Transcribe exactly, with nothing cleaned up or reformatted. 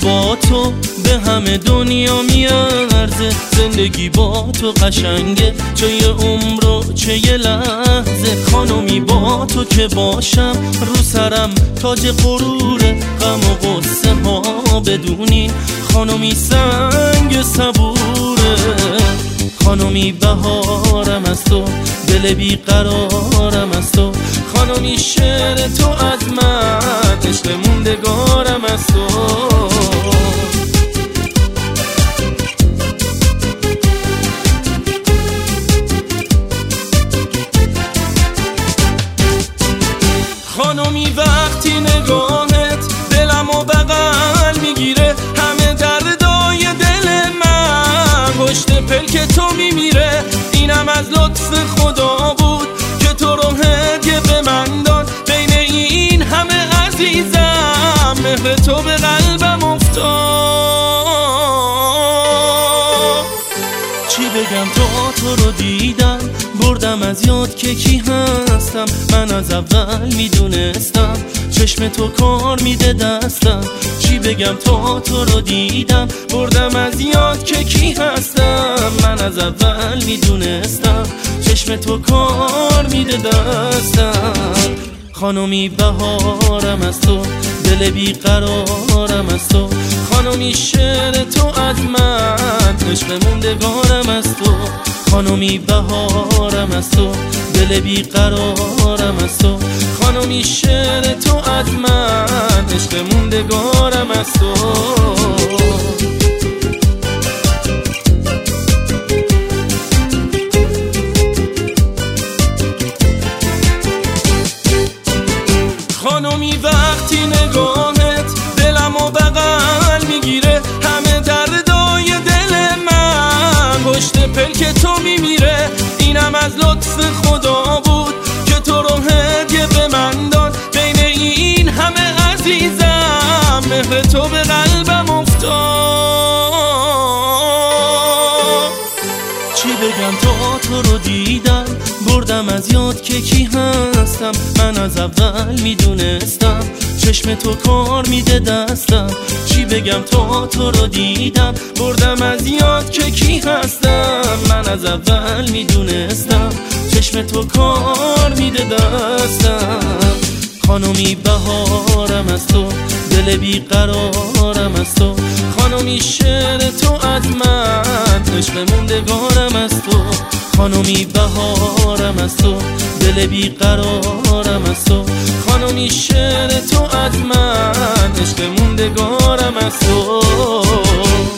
با تو به همه دنیا میارزه، زندگی با تو قشنگه، چه یه عمر و چه یه لحظه. خانمی با تو که باشم رو سرم تاج غروره، غم و غصه ها بدونین خانمی سنگ صبوره. خانمی بهارم از تو، دل بیقرارم از تو، خانمی شعر تو از من، عشق موندگارم از تو. خانمی وقتی نگاهت دلم و بغل میگیره، همه دردای دل من پشت پلک تو میمیره. اینم از لطف خدا بود که تو رو هدیه به من داد، بین این همه عزیزم مهر تو به قلبم افتاد. چی بگم تا تو رو دیدم بردم از یاد که کی هستم، من از اول میدونستم چشم تو کار میده دستم. چی بگم تا تو رو دیدم بردم از یاد که کی هستم، من از اول میدونستم چشم تو کار میده دستم. خانمی بهارم از تو، دل بیقرارم از تو، خانمی شعر تو از من، عشق موندگارم از تو. خانمی بهارم از تو، دل بیقرارم از تو، خانمی شعر تو از من، عشق موندگارم از تو. خانمی وقتی نگاهت دلم و بغل میگیره، همه دردای دل من پشت پلک تو میمیره. اینم از لطف خدا بود که تو رو هدیه به من داد، بین این همه عزیزم مهر تو به قلبم افتاد. چی بگم تا تو رو دیدم بردم از یاد که کی هستم، من از اول میدونستم چشم تو کار میده دستم. چی بگم تا تو رو دیدم بردم از یاد که کی هستم، من از اول میدونستم چشم تو کار میده دستم. خانمی بهارم از تو، دل بیقرارم از تو، خانمی شعر تو از من، عشق موندگارم از تو. خانمی بهارم از تو، دل بیقرارم از تو، خانمی شعر تو از من، عشق موندگارم از تو.